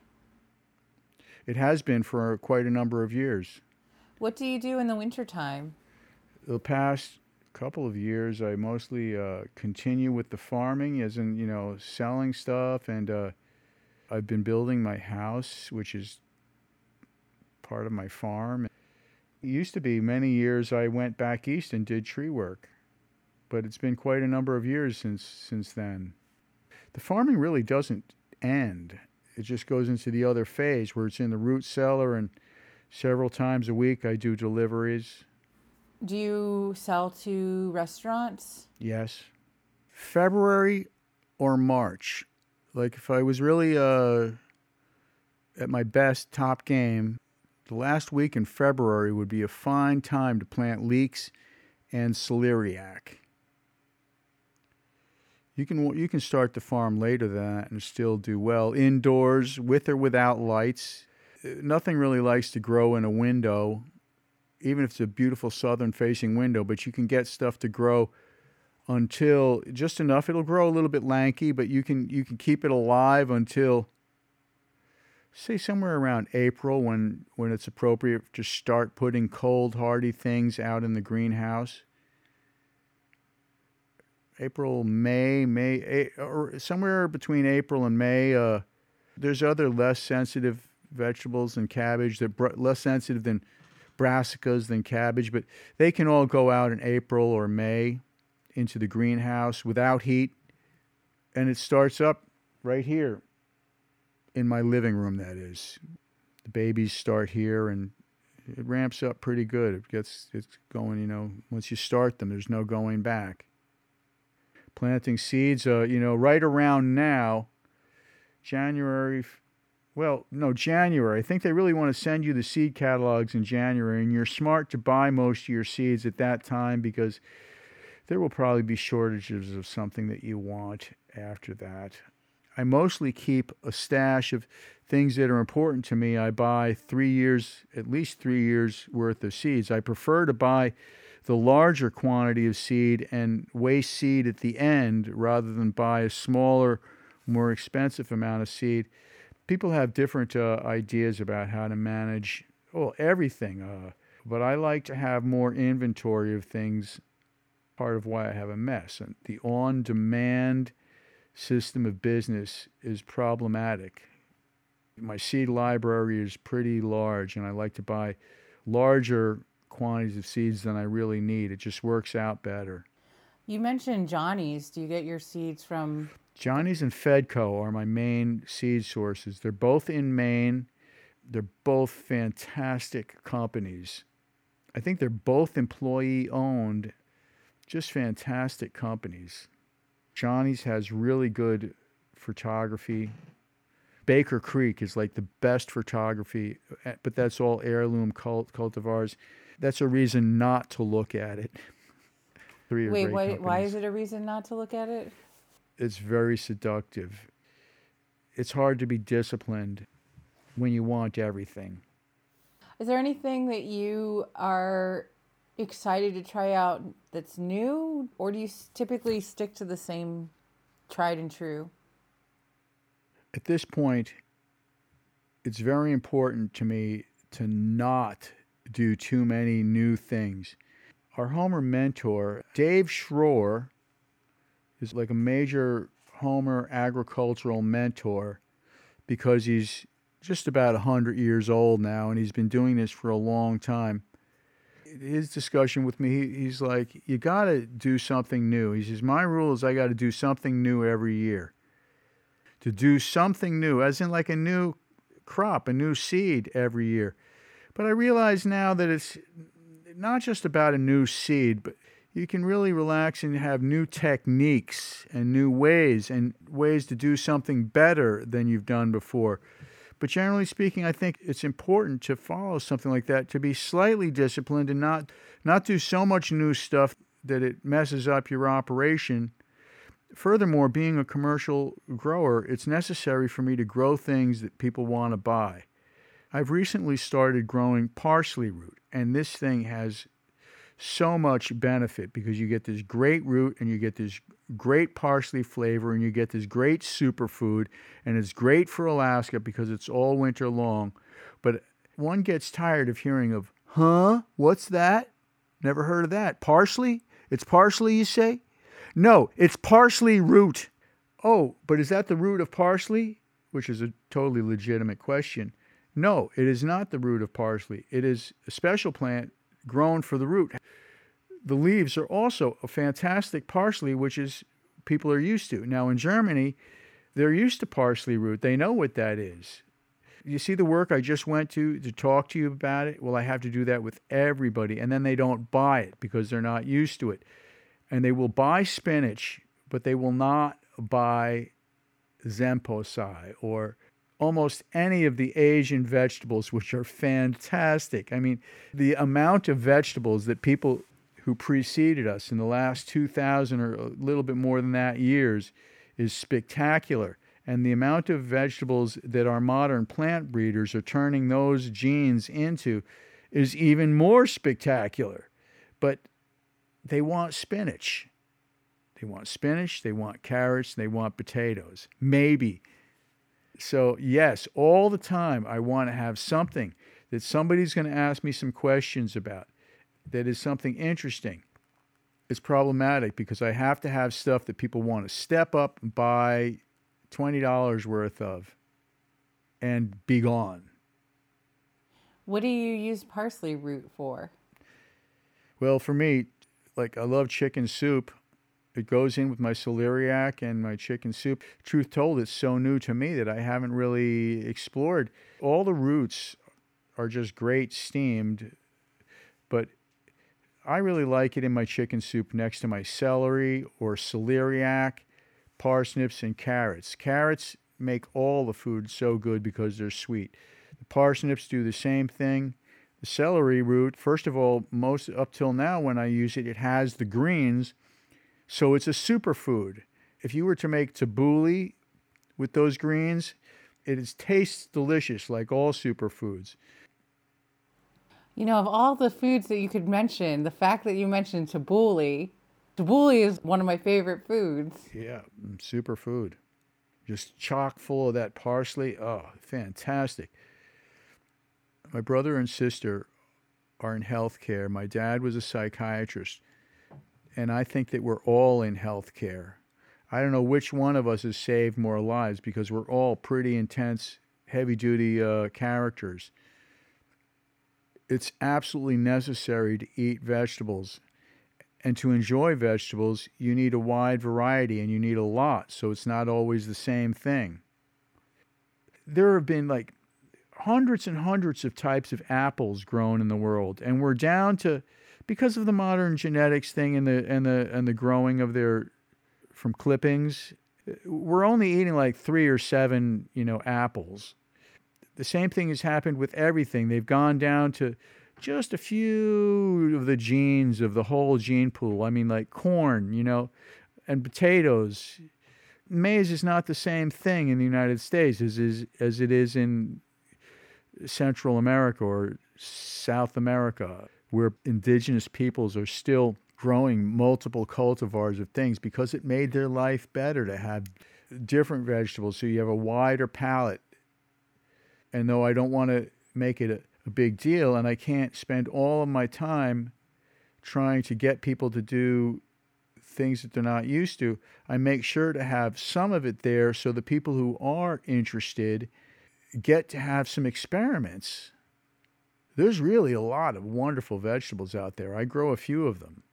It has been for quite a number of years. What do you do in the wintertime? The past couple of years, I mostly uh, continue with the farming, as in, you know, selling stuff, and uh, I've been building my house, which is part of my farm. It used to be many years I went back east and did tree work, but it's been quite a number of years since since then. The farming really doesn't end. It just goes into the other phase where it's in the root cellar, and several times a week I do deliveries. Do you sell to restaurants? Yes. February or March Like if I was really uh, at my best top game, the last week in February would be a fine time to plant leeks and celeriac. You can you can start the farm later than that and still do well indoors with or without lights. Nothing really likes to grow in a window, even if it's a beautiful southern-facing window. But you can get stuff to grow until just enough. It'll grow a little bit lanky, but you can you can keep it alive until, say, somewhere around April, when when it's appropriate to start putting cold, hardy things out in the greenhouse. April, May, May, or somewhere between April and May. Uh, there's other less sensitive vegetables than cabbage. They're br- less sensitive than brassicas than cabbage, but they can all go out in April or May into the greenhouse without heat, and it starts up right here in my living room. That is, the babies start here, and it ramps up pretty good. It gets it's going. You know, once you start them, there's no going back. Planting seeds, uh, you know, right around now, January, well, no, January. I think they really want to send you the seed catalogs in January, and you're smart to buy most of your seeds at that time because there will probably be shortages of something that you want after that. I mostly keep a stash of things that are important to me. I buy three years, at least three years worth of seeds. I prefer to buy the larger quantity of seed and waste seed at the end rather than buy a smaller, more expensive amount of seed. People have different uh, ideas about how to manage, well, everything. Uh, but I like to have more inventory of things, part of why I have a mess. And the on-demand system of business is problematic. My seed library is pretty large, and I like to buy larger quantities of seeds than I really need. It just works out better. You mentioned Johnny's. Do you get your seeds from... Johnny's and Fedco are my main seed sources. They're both in Maine. They're both fantastic companies. I think they're both employee-owned, just fantastic companies. Johnny's has really good photography. Baker Creek is like the best photography, but that's all heirloom cult- cultivars. That's a reason not to look at it. Three Wait, great why, companies. why is it a reason not to look at it? It's very seductive. It's hard to be disciplined when you want everything. Is there anything that you are excited to try out that's new, or do you typically stick to the same tried and true? At this point, it's very important to me to not do too many new things. Our Homer mentor, Dave Schroer, is like a major Homer agricultural mentor because he's just about one hundred years old now, and he's been doing this for a long time. His discussion with me, he's like, you got to do something new. He says, my rule is I got to do something new every year. To do something new, as in like a new crop, a new seed every year. But I realize now that it's not just about a new seed, but you can really relax and have new techniques and new ways and ways to do something better than you've done before. But generally speaking, I think it's important to follow something like that, to be slightly disciplined and not not do so much new stuff that it messes up your operation. Furthermore, being a commercial grower, it's necessary for me to grow things that people want to buy. I've recently started growing parsley root, and this thing has so much benefit because you get this great root and you get this great parsley flavor and you get this great superfood, and it's great for Alaska because it's all winter long. But one gets tired of hearing of, huh? What's that? Never heard of that. Parsley? It's parsley, you say? No, it's parsley root. Oh, but is that the root of parsley? Which is a totally legitimate question. No, it is not the root of parsley. It is a special plant grown for the root. The leaves are also a fantastic parsley, which is people are used to. Now in Germany, they're used to parsley root. They know what that is. You see the work I just went to to talk to you about it? Well, I have to do that with everybody, and then they don't buy it because they're not used to it. And they will buy spinach, but they will not buy zemposai or almost any of the Asian vegetables, which are fantastic. I mean, the amount of vegetables that people who preceded us in the last two thousand or a little bit more than that years is spectacular. And the amount of vegetables that our modern plant breeders are turning those genes into is even more spectacular. But they want spinach. They want spinach, they want carrots, they want potatoes. Maybe. So, yes, all the time I want to have something that somebody's going to ask me some questions about that is something interesting. It's problematic because I have to have stuff that people want to step up and buy twenty dollars worth of and be gone. What do you use parsley root for? Well, for me, like I love chicken soup. It goes in with my celeriac and my chicken soup. Truth told, it's so new to me that I haven't really explored. All the roots are just great steamed, but I really like it in my chicken soup next to my celery or celeriac, parsnips, and carrots. Carrots make all the food so good because they're sweet. The parsnips do the same thing. The celery root, first of all, most up till now when I use it, it has the greens, so it's a superfood. If you were to make tabbouleh with those greens, it is, tastes delicious like all superfoods. You know, of all the foods that you could mention, the fact that you mentioned tabbouleh, tabbouleh is one of my favorite foods. Yeah, superfood. Just chock full of that parsley. Oh, fantastic. My brother and sister are in healthcare. My dad was a psychiatrist. And I think that we're all in healthcare. I don't know which one of us has saved more lives because we're all pretty intense, heavy-duty uh, characters. It's absolutely necessary to eat vegetables. And to enjoy vegetables, you need a wide variety and you need a lot, so it's not always the same thing. There have been like hundreds and hundreds of types of apples grown in the world, and we're down to, because of the modern genetics thing and the and the and the growing of their from clippings, we're only eating like three or seven, you know, apples. The same thing has happened with everything. They've gone down to just a few of the genes of the whole gene pool. I mean, like corn, you know, and potatoes. Maize is not the same thing in the United States as is as it is in Central America or South America, where indigenous peoples are still growing multiple cultivars of things because it made their life better to have different vegetables so you have a wider palette. And though I don't want to make it a, a big deal, and I can't spend all of my time trying to get people to do things that they're not used to, I make sure to have some of it there so the people who are interested get to have some experiments. There's really a lot of wonderful vegetables out there. I grow a few of them.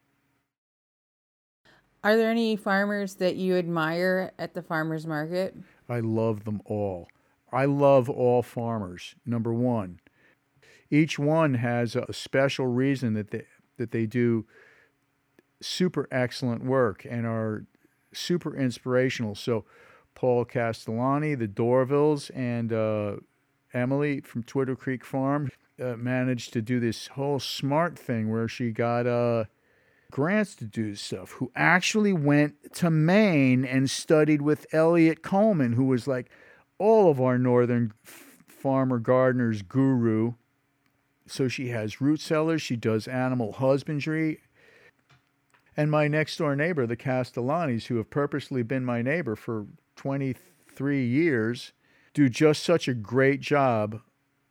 Are there any farmers that you admire at the farmers market? I love them all. I love all farmers, number one. Each one has a special reason that they, that they do super excellent work and are super inspirational. So Paul Castellani, the Dorvilles, and uh, Emily from Twitter Creek Farm uh, managed to do this whole smart thing where she got uh, grants to do stuff, who actually went to Maine and studied with Elliot Coleman, who was like all of our northern f- farmer gardeners guru. So she has root cellars, she does animal husbandry. And my next door neighbor, the Castellanis, who have purposely been my neighbor for twenty-three years, do just such a great job.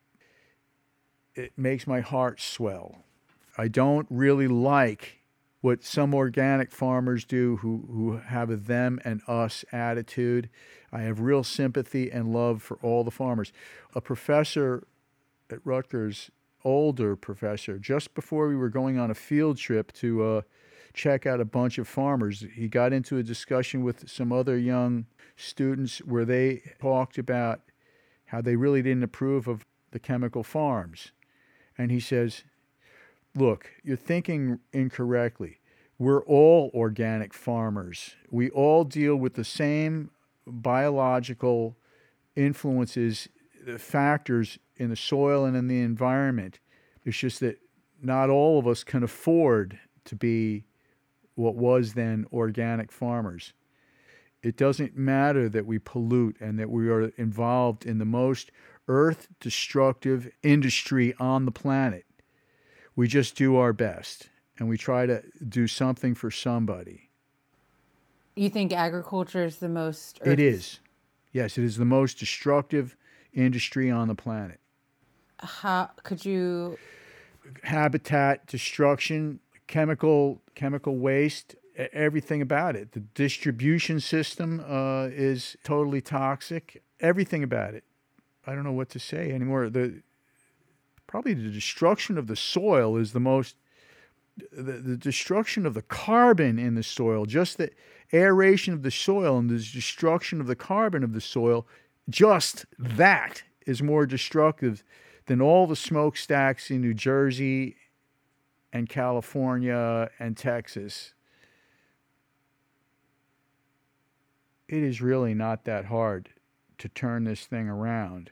It makes my heart swell. I don't really like what some organic farmers do who, who have a them and us attitude. I have real sympathy and love for all the farmers. A professor at Rutgers, older professor, just before we were going on a field trip to uh, check out a bunch of farmers, he got into a discussion with some other young students where they talked about how they really didn't approve of the chemical farms. And he says, look, you're thinking incorrectly. We're all organic farmers. We all deal with the same biological influences, the factors in the soil and in the environment. It's just that not all of us can afford to be what was then organic farmers. It doesn't matter that we pollute and that we are involved in the most earth-destructive industry on the planet. We just do our best, and we try to do something for somebody. You think agriculture is the most... It is. Yes, it is the most destructive industry on the planet. How could you... Habitat destruction, chemical chemical waste, everything about it. The distribution system uh, is totally toxic. Everything about it. I don't know what to say anymore. The probably the destruction of the soil is the most. The, the destruction of the carbon in the soil, just the aeration of the soil and the destruction of the carbon of the soil, just that is more destructive than all the smokestacks in New Jersey and California and Texas. It is really not that hard to turn this thing around.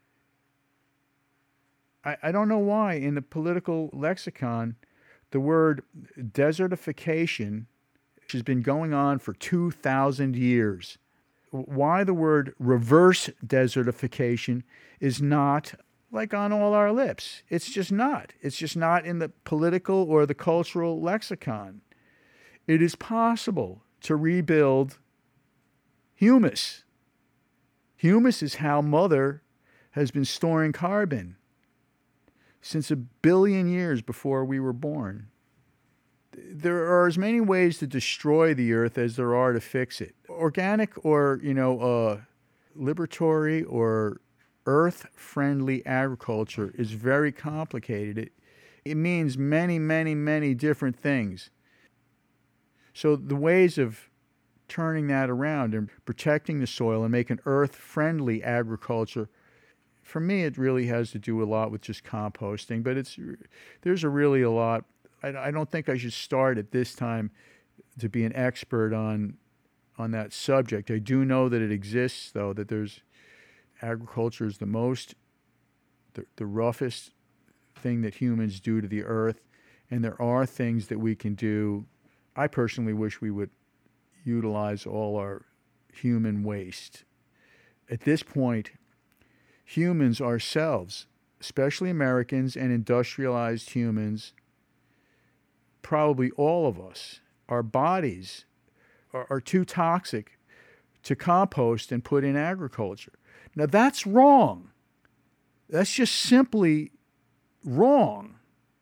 I, I don't know why in the political lexicon the word desertification, which has been going on for two thousand years, why the word reverse desertification is not like on all our lips. It's just not. It's just not in the political or the cultural lexicon. It is possible to rebuild humus. Humus is how Mother has been storing carbon since a billion years before we were born. There are as many ways to destroy the earth as there are to fix it. Organic or, you know, uh, liberatory or earth-friendly agriculture is very complicated. It, it means many, many, many different things. So the ways of turning that around and protecting the soil and making earth-friendly agriculture, for me, it really has to do a lot with just composting. But it's there's a really a lot. I, I don't think I should start at this time to be an expert on on that subject. I do know that it exists, though, that there's agriculture is the most, the, the roughest thing that humans do to the earth. And there are things that we can do. I personally wish we would utilize all our human waste. At this point, humans ourselves, especially Americans and industrialized humans, probably all of us, our bodies are, are too toxic to compost and put in agriculture. Now that's wrong. That's just simply wrong.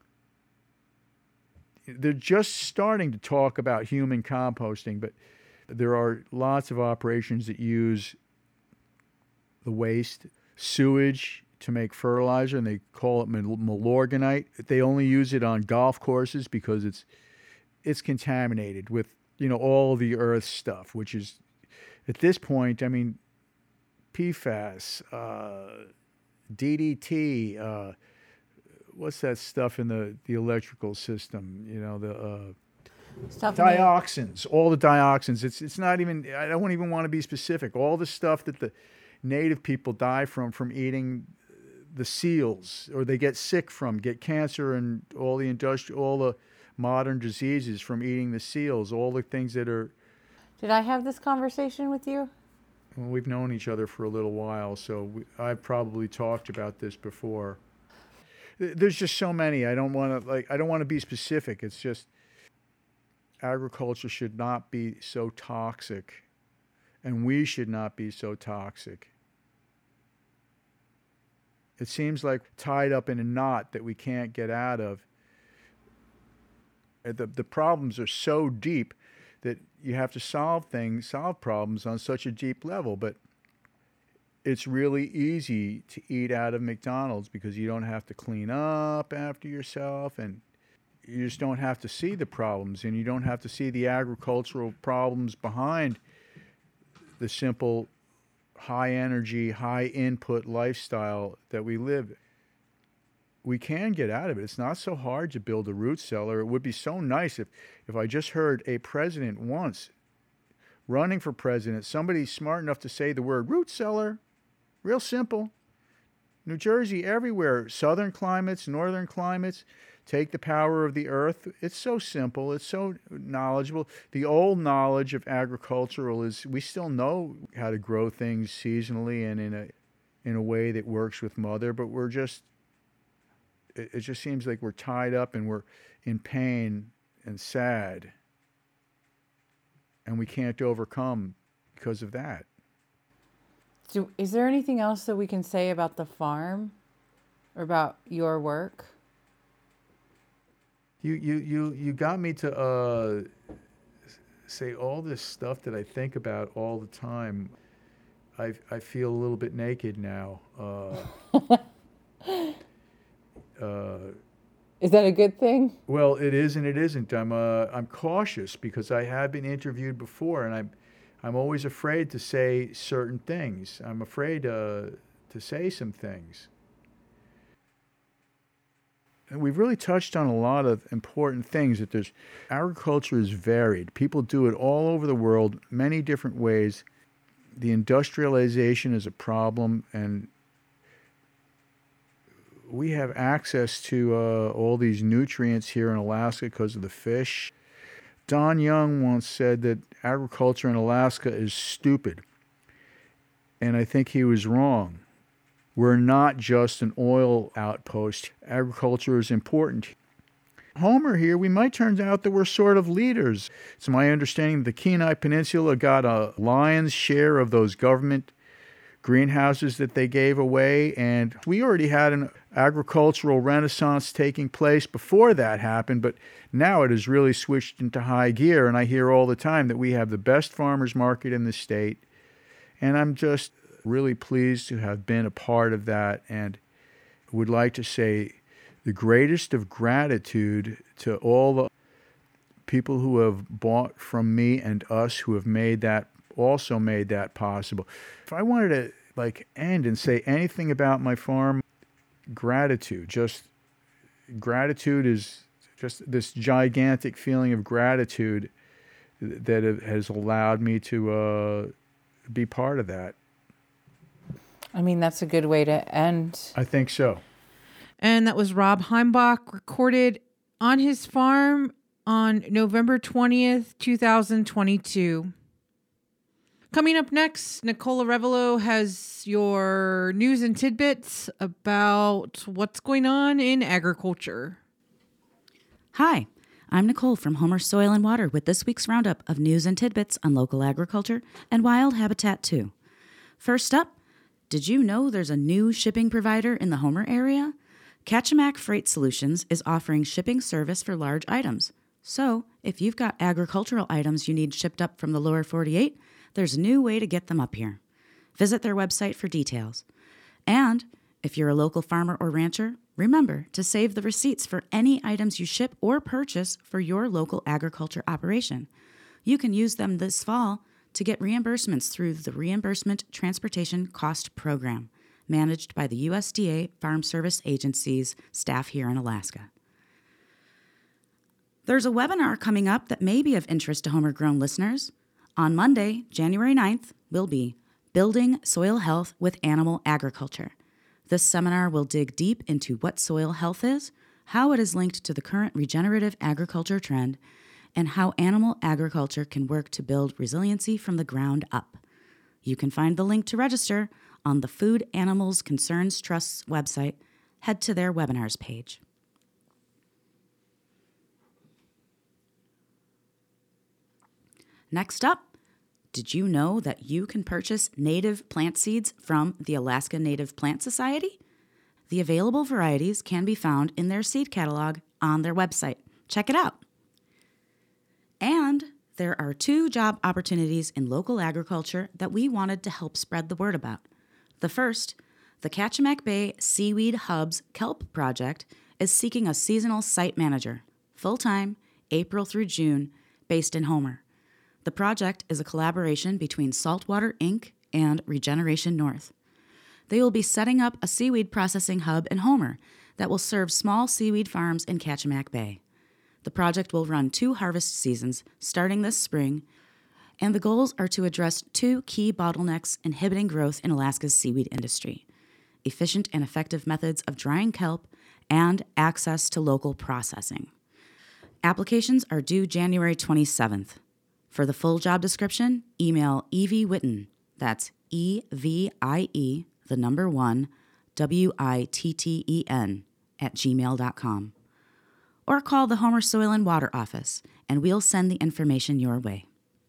They're just starting to talk about human composting, but there are lots of operations that use the waste, sewage to make fertilizer, and they call it Milorganite. They only use it on golf courses because it's it's contaminated with, you know, all the earth stuff, which is, at this point, I mean, P FAS, uh, D D T, uh, what's that stuff in the, the electrical system? You know, the uh, Stuff dioxins, all the dioxins. It's it's not even, I don't even want to be specific. All the stuff that the native people die from, from eating the seals, or they get sick from, get cancer and all the industrial, all the modern diseases from eating the seals, all the things that are. Did I have this conversation with you? Well, we've known each other for a little while, so we, I've probably talked about this before. There's just so many. I don't want to like. I don't want to be specific. It's just agriculture should not be so toxic, and we should not be so toxic. It seems like tied up in a knot that we can't get out of. The the problems are so deep that you have to solve things, solve problems on such a deep level. But it's really easy to eat out of McDonald's because you don't have to clean up after yourself, and you just don't have to see the problems, and you don't have to see the agricultural problems behind the simple high energy, high input lifestyle that we live. We can get out of it. It's not so hard to build a root cellar. It would be so nice if, if I just heard a president once running for president, somebody smart enough to say the word root cellar. Real simple. New Jersey, everywhere, southern climates, northern climates, take the power of the earth. It's so simple. It's so knowledgeable. The old knowledge of agricultural is we still know how to grow things seasonally and in a in a way that works with mother, but we're just, it, it just seems like we're tied up and we're in pain and sad. And we can't overcome because of that. So is there anything else that we can say about the farm or about your work? You you you you got me to uh, say all this stuff that I think about all the time. I I feel a little bit naked now. Uh, uh, Is that a good thing? well, it is and it isn't. I'm uh, I'm cautious because I have been interviewed before, and I'm I'm always afraid to say certain things. I'm afraid uh, to say some things. And we've really touched on a lot of important things. That there's agriculture is varied. People do it all over the world, many different ways. The industrialization is a problem, and we have access to uh, all these nutrients here in Alaska because of the fish. Don Young once said that agriculture in Alaska is stupid, and I think he was wrong. We're not just an oil outpost. Agriculture is important. Homer here, we might turn out that we're sort of leaders. It's my understanding that the Kenai Peninsula got a lion's share of those government greenhouses that they gave away, and we already had an agricultural renaissance taking place before that happened, but now it has really switched into high gear, and I hear all the time that we have the best farmers market in the state, and I'm just really pleased to have been a part of that, and would like to say the greatest of gratitude to all the people who have bought from me and us who have made that, also made that possible. If I wanted to like end and say anything about my farm, gratitude. Just gratitude is just this gigantic feeling of gratitude that has allowed me to uh, be part of that. I mean, that's a good way to end. I think so. And that was Rob Heimbach, recorded on his farm on November twentieth, twenty twenty-two. Coming up next, Nicola Revelo has your news and tidbits about what's going on in agriculture. Hi, I'm Nicole from Homer Soil and Water with this week's roundup of news and tidbits on local agriculture and wild habitat too. First up, did you know there's a new shipping provider in the Homer area? Kachemak Freight Solutions is offering shipping service for large items. So, if you've got agricultural items you need shipped up from the lower forty-eight, there's a new way to get them up here. Visit their website for details. And if you're a local farmer or rancher, remember to save the receipts for any items you ship or purchase for your local agriculture operation. You can use them this fall to get reimbursements through the Reimbursement Transportation Cost Program, managed by the U S D A Farm Service Agency's staff here in Alaska. There's a webinar coming up that may be of interest to Homer Grown listeners. On Monday, January ninth, will be Building Soil Health with Animal Agriculture. This seminar will dig deep into what soil health is, how it is linked to the current regenerative agriculture trend, and how animal agriculture can work to build resiliency from the ground up. You can find the link to register on the Food Animals Concerns Trust's website. Head to their webinars page. Next up, did you know that you can purchase native plant seeds from the Alaska Native Plant Society? The available varieties can be found in their seed catalog on their website. Check it out. And there are two job opportunities in local agriculture that we wanted to help spread the word about. The first, the Kachemak Bay Seaweed Hubs Kelp Project is seeking a seasonal site manager, full-time, April through June, based in Homer. The project is a collaboration between Saltwater Incorporated and Regeneration North. They will be setting up a seaweed processing hub in Homer that will serve small seaweed farms in Kachemak Bay. The project will run two harvest seasons starting this spring and the goals are to address two key bottlenecks inhibiting growth in Alaska's seaweed industry: efficient and effective methods of drying kelp and access to local processing. Applications are due January twenty-seventh. For the full job description, email Evie Witten, that's E V I E, the number one, W I T T E N, at gmail dot com. Or call the Homer Soil and Water office, and we'll send the information your way.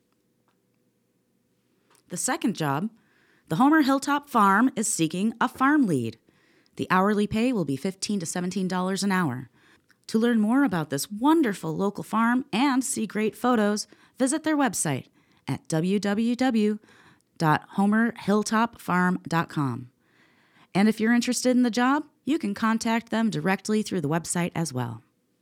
The second job, the Homer Hilltop Farm is seeking a farm lead. The hourly pay will be fifteen to seventeen dollars an hour. To learn more about this wonderful local farm and see great photos, visit their website at w w w dot homer hilltop farm dot com. And if you're interested in the job, you can contact them directly through the website as well.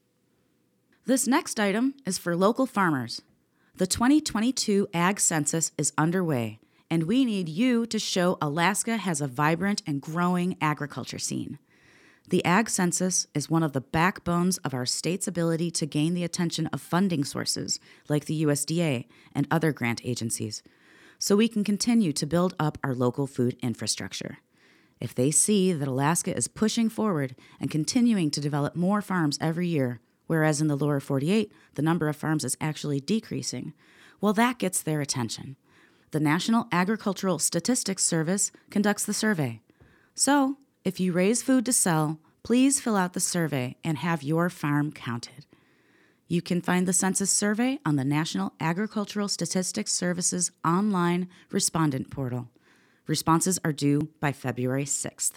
This next item is for local farmers. The twenty twenty-two Ag Census is underway, and we need you to show Alaska has a vibrant and growing agriculture scene. The Ag Census is one of the backbones of our state's ability to gain the attention of funding sources like the U S D A and other grant agencies, so we can continue to build up our local food infrastructure. If they see that Alaska is pushing forward and continuing to develop more farms every year, whereas in the lower forty-eight, the number of farms is actually decreasing, well, that gets their attention. The National Agricultural Statistics Service conducts the survey. So, if you raise food to sell, please fill out the survey and have your farm counted. You can find the census survey on the National Agricultural Statistics Service's online respondent portal. Responses are due by February sixth.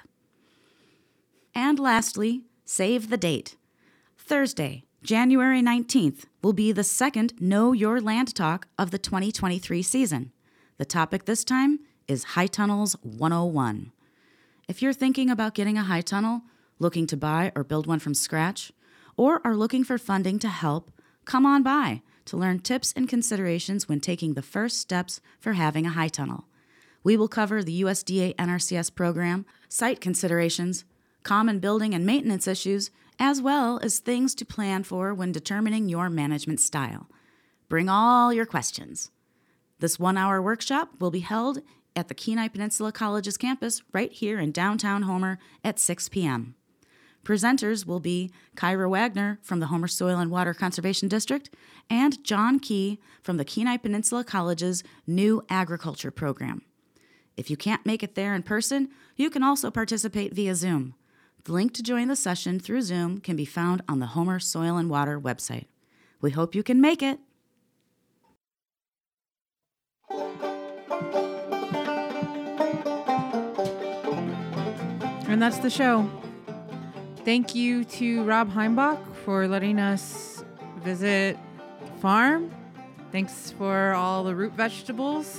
And lastly, save the date. Thursday, January nineteenth, will be the second Know Your Land Talk of the twenty twenty-three season. The topic this time is High Tunnels one oh one. If you're thinking about getting a high tunnel, looking to buy or build one from scratch, or are looking for funding to help, come on by to learn tips and considerations when taking the first steps for having a high tunnel. We will cover the U S D A N R C S program, site considerations, common building and maintenance issues, as well as things to plan for when determining your management style. Bring all your questions. This one-hour workshop will be held at the Kenai Peninsula College's campus right here in downtown Homer at six p.m. Presenters will be Kyra Wagner from the Homer Soil and Water Conservation District and John Key from the Kenai Peninsula College's new agriculture program. If you can't make it there in person, you can also participate via Zoom. The link to join the session through Zoom can be found on the Homer Soil and Water website. We hope you can make it. And that's the show. Thank you to Rob Heimbach for letting us visit the farm. Thanks for all the root vegetables.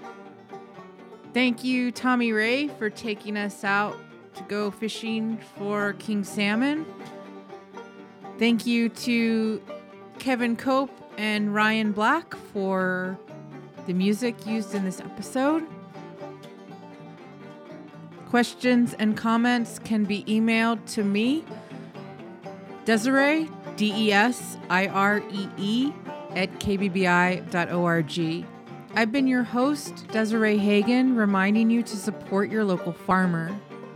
Thank you, Tommy Ray, for taking us out to go fishing for king salmon. Thank you to Kevin Cope and Ryan Black for the music used in this episode. Questions and comments can be emailed to me, Desiree, D E S I R E E, at k b b i dot org. I've been your host, Desiree Hagen, reminding you to support your local farmer.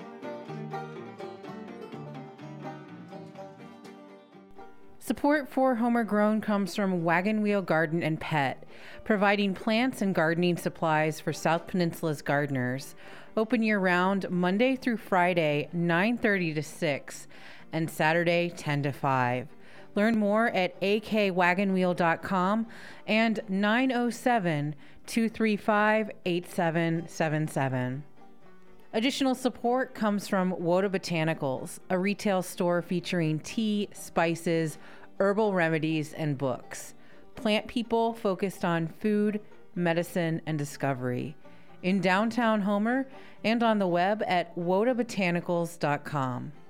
Support for Homer Grown comes from Wagon Wheel Garden and Pet, providing plants and gardening supplies for South Peninsula's gardeners. Open year-round, Monday through Friday, nine thirty to six, and Saturday, ten to five. Learn more at a k wagon wheel dot com and nine oh seven, two three five, eight seven seven seven. Additional support comes from Woda Botanicals, a retail store featuring tea, spices, herbal remedies, and books. Plant people focused on food, medicine, and discovery. In downtown Homer and on the web at woda botanicals dot com.